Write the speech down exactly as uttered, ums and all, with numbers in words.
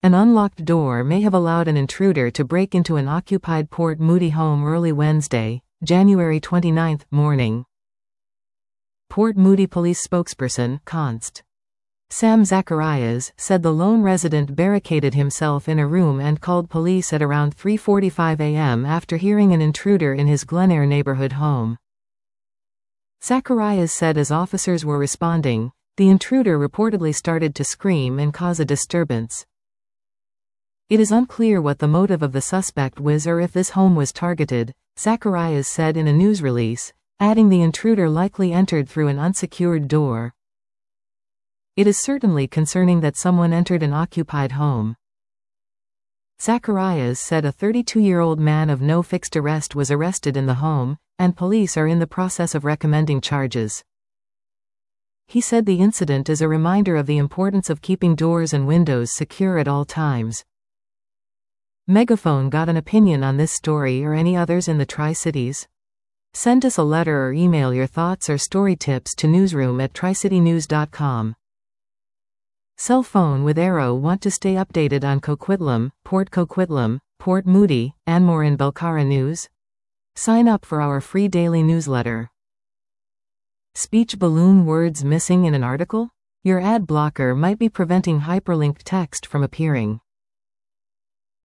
An unlocked door may have allowed an intruder to break into an occupied Port Moody home early Wednesday, January twenty-ninth, morning. Port Moody police spokesperson, Const. Sam Zacharias, said the lone resident barricaded himself in a room and called police at around three forty-five a m after hearing an intruder in his Glenair neighborhood home. Zacharias said as officers were responding, the intruder reportedly started to scream and cause a disturbance. It is unclear what the motive of the suspect was or if this home was targeted, Zacharias said in a news release, adding the intruder likely entered through an unsecured door. It is certainly concerning that someone entered an occupied home. Zacharias said a thirty-two-year-old man of no fixed arrest was arrested in the home, and police are in the process of recommending charges. He said the incident is a reminder of the importance of keeping doors and windows secure at all times. Megaphone got an opinion on this story or any others in the Tri-Cities? Send us a letter or email your thoughts or story tips to newsroom at tri city news dot com. Cell phone with Arrow want to stay updated on Coquitlam, Port Coquitlam, Port Moody, and more in Belcarra news? Sign up for our free daily newsletter. Speech balloon words missing in an article? Your ad blocker might be preventing hyperlinked text from appearing.